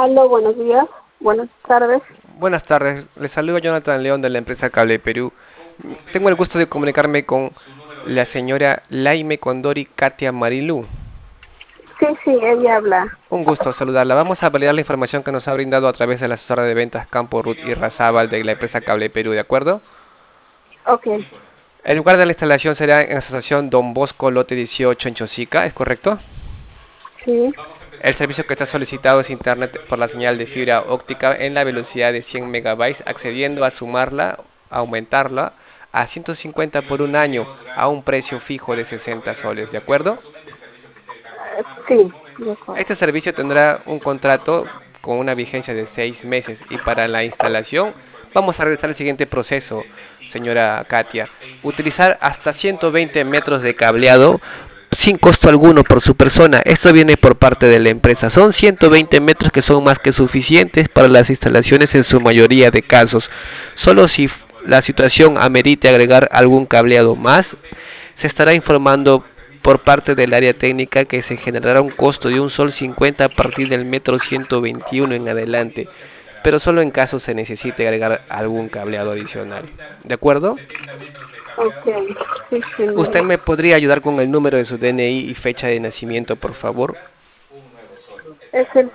Aló, buenos días, buenas tardes. Buenas tardes, les saludo Jonathan León de la empresa Cable Perú. Tengo el gusto de comunicarme con la señora Laime Condori Katia Marilú. Sí, sí, ella habla. Un gusto saludarla. Vamos a validar la información que nos ha brindado a través de la asesora de ventas Campo Ruth y Razábal de la empresa Cable Perú, ¿de acuerdo? Ok, El lugar de la instalación será en la asociación Don Bosco Lote 18 en Chosica, ¿es correcto? sí, El servicio que está solicitado es internet por la señal de fibra óptica en la velocidad de 100 megabytes, accediendo a sumarla, aumentarla a 150 por un año a un precio fijo de 60 soles, ¿de acuerdo? sí, de acuerdo. Este servicio tendrá un contrato con una vigencia de 6 meses y para la instalación vamos a realizar el siguiente proceso, señora Katia. Utilizar hasta 120 metros de cableado sin costo alguno por su persona. Esto viene por parte de la empresa. Son 120 metros que son más que suficientes para las instalaciones en su mayoría de casos. Solo si la situación amerite agregar algún cableado más, se estará informando por parte del área técnica que se generará un costo de un sol 50 a partir del metro 121 en adelante, pero solo en caso se necesite agregar algún cableado adicional. ¿De acuerdo? Ok, sí, sí, ¿Usted me podría ayudar con el número de su DNI y fecha de nacimiento, por favor? es el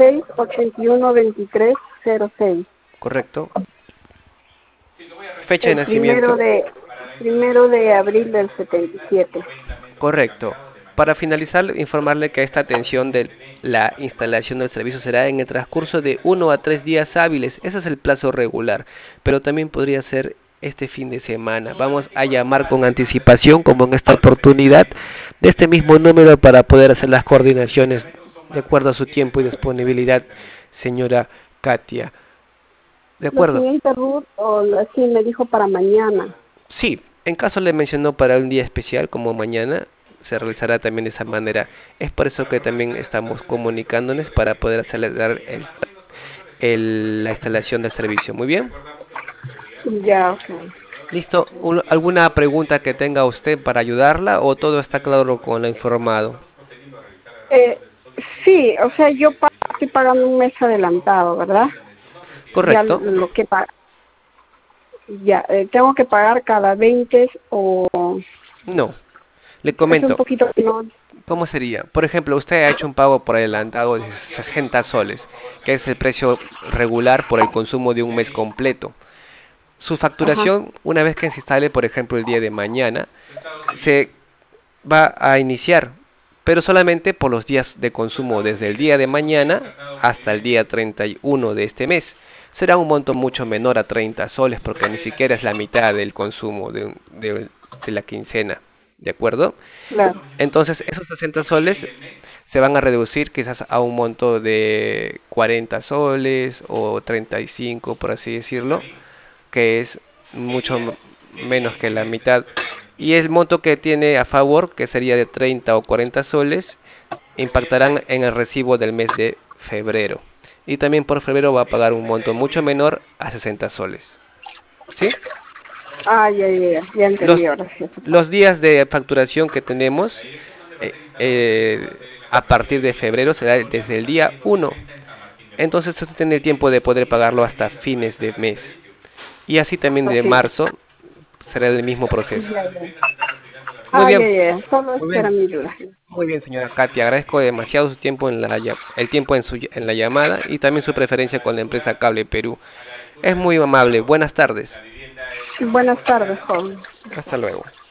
06-812306. ¿Correcto? Fecha de El primero nacimiento. de, primero de abril del 77. Correcto. Para finalizar, informarle que esta atención de la instalación del servicio será en el transcurso de 1 a 3 días hábiles. Ese es el plazo regular, pero también podría ser este fin de semana. Vamos a llamar con anticipación, como en esta oportunidad, de este mismo número para poder hacer las coordinaciones de acuerdo a su tiempo y disponibilidad, señora Katia. ¿De La acuerdo? señorita Ruth, sí, me dijo para mañana. Sí, en caso le mencionó para un día especial como mañana, se realizará también de esa manera. Es por eso que también estamos comunicándonos para poder acelerar la instalación del servicio. Muy bien. Ya, ok. Listo. ¿Alguna pregunta que tenga usted para ayudarla o todo está claro con lo informado? Eh, sí, o sea, estoy pagando un mes adelantado, ¿verdad? Ya Correcto. lo que ya, tengo que pagar cada 20 o No. Le es un comento. poquito, no, ¿Cómo sería? Por ejemplo, usted ha hecho un pago por adelantado de 60 soles, que es el precio regular por el consumo de un mes completo. Su ajá, facturación, una vez que se instale, por ejemplo, el día de mañana, se va a iniciar, pero solamente por los días de consumo desde el día de mañana hasta el día 31 de este mes. Será un monto mucho menor a 30 soles porque ni siquiera es la mitad del consumo de la quincena. ¿De acuerdo? claro, Entonces esos 60 soles se van a reducir quizás a un monto de 40 soles o 35 por así decirlo, que es mucho menos que la mitad. Y el monto que tiene a favor, que sería de 30 o 40 soles, impactarán en el recibo del mes de febrero. Y también por febrero va a pagar un monto mucho menor a 60 soles. ¿Sí? ya entendí Los, ahora sí. los días de facturación que tenemos a partir de febrero será desde el día 1. Entonces usted tiene el tiempo de poder pagarlo hasta fines de mes. Y así también de Ok, marzo será el mismo proceso. ya, ya. Muy bien, Solo muy espera bien, mi duda. muy bien, señora Katy. Agradezco demasiado su tiempo el tiempo en la llamada y también su preferencia con la empresa Cable Perú. Es muy amable. Buenas tardes. Buenas tardes, joven. Hasta luego.